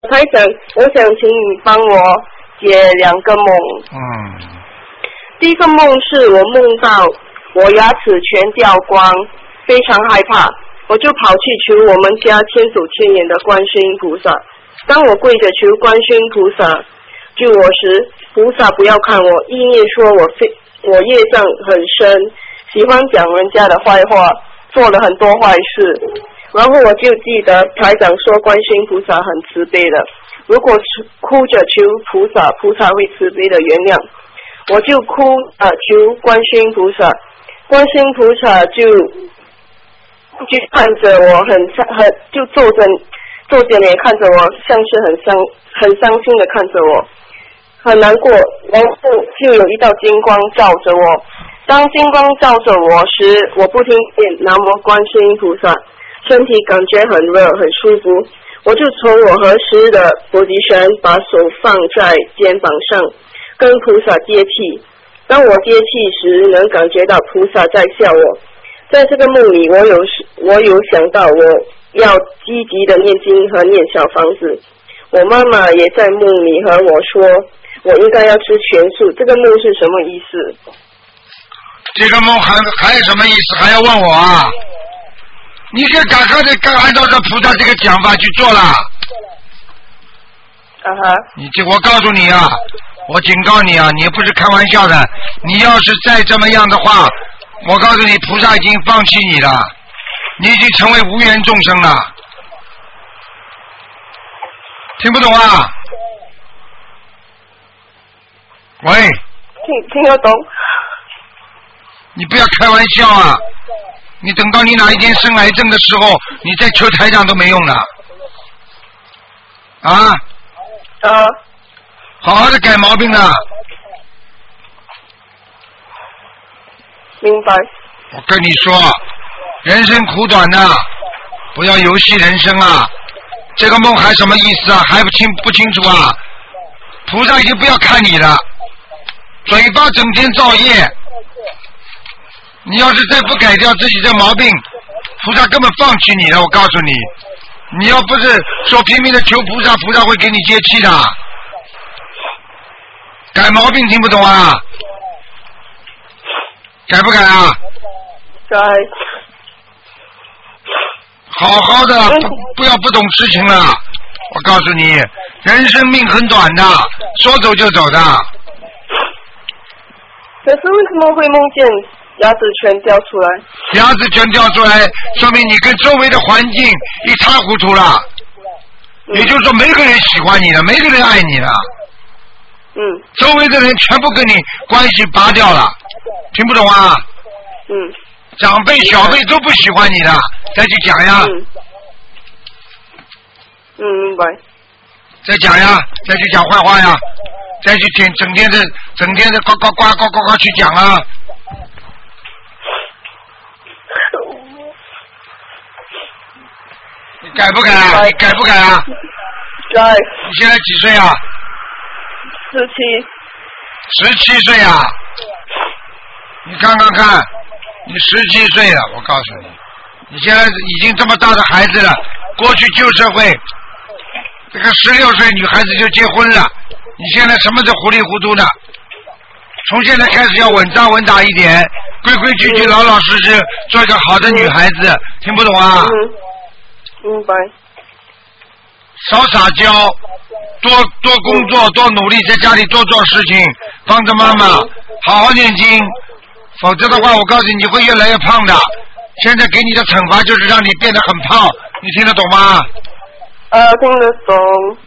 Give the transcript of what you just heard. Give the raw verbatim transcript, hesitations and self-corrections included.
台长，我想请你帮我解两个梦。 嗯。 第一个梦是我梦到我牙齿全掉光，非常害怕，我就跑去求我们家千手千眼的观世音菩萨。当我跪着求观世音菩萨救我时，菩萨不要看我，意念说我非我业障很深，喜欢讲人家的坏话，做了很多坏事。然后我就记得台长说观世音菩萨很慈悲的，如果哭着求菩萨，菩萨会慈悲的原谅。我就哭啊、呃、求观世音菩萨，观世音菩萨就就看着我很很就皱着皱着脸看着我，像是很伤很伤心的看着我，很难过。然后就有一道金光照着我，当金光照着我时，我不听见南无观世音菩萨，身体感觉很热很舒服，我就从我合十的菩提山把手放在肩膀上，跟菩萨接气。当我接气时，能感觉到菩萨在笑我。在这个梦里，我有我有想到我要积极的念经和念小房子。我妈妈也在梦里和我说，我应该要吃全素。这个梦是什么意思？ 这个梦还还有什么意思？还要问我啊？你可赶快的，赶按照这菩萨这个讲法去做了。 啊哈！ 你这我告诉你啊，我警告你啊，你不是开玩笑的。你要是再这么样的话，我告诉你，菩萨已经放弃你了，你已经成为无缘众生了。听不懂啊？喂。 听听得懂。 你不要开玩笑啊！你等到你哪一天生癌症的时候，你再求台长都没用了。啊？ 啊。 好好的改毛病啊！ 明白。 我跟你说，人生苦短的，不要游戏人生啊！这个梦还什么意思啊？还不清不清楚啊？菩萨已经不要看你了，嘴巴整天造业。你要是再不改掉自己的毛病，菩萨根本放弃你了。我告诉你，你要不是说拼命的求菩萨，菩萨会给你接气的。改毛病听不懂啊？改不改啊？ 改。 好好的，不不要不懂事情了。我告诉你，人生命很短的，说走就走的。 可是为什么会梦见牙齿全掉出来？ 牙齿全掉出来，说明你跟周围的环境一塌糊涂了。嗯、也就是说，没个人喜欢你了，没个人爱你了。 嗯。 周围的人全部跟你关系拔掉了，听不懂啊？ 嗯。 长辈、小辈都不喜欢你的，再去讲呀。 嗯。嗯，明白。 再讲呀，再去讲坏话呀，再去整整天的、整天的呱呱呱呱呱呱去讲啊。你改不改啊？你改不改啊？ 改。 你现在几岁啊？ 十七。 十七岁啊！你看看看，你十七岁了，我告诉你，你现在已经这么大的孩子了。过去旧社会，这个十六岁女孩子就结婚了，你现在什么都糊里糊涂的。从现在开始要稳扎稳打一点，规规矩矩、老老实实，做一个好的女孩子。听不懂啊？ 嗯，明白。 少撒娇，多多工作，多努力，在家里多做事情，帮着妈妈，好好念经。否则的话，我告诉你，你会越来越胖的。现在给你的惩罚就是让你变得很胖，你听得懂吗？ 呃，听得懂。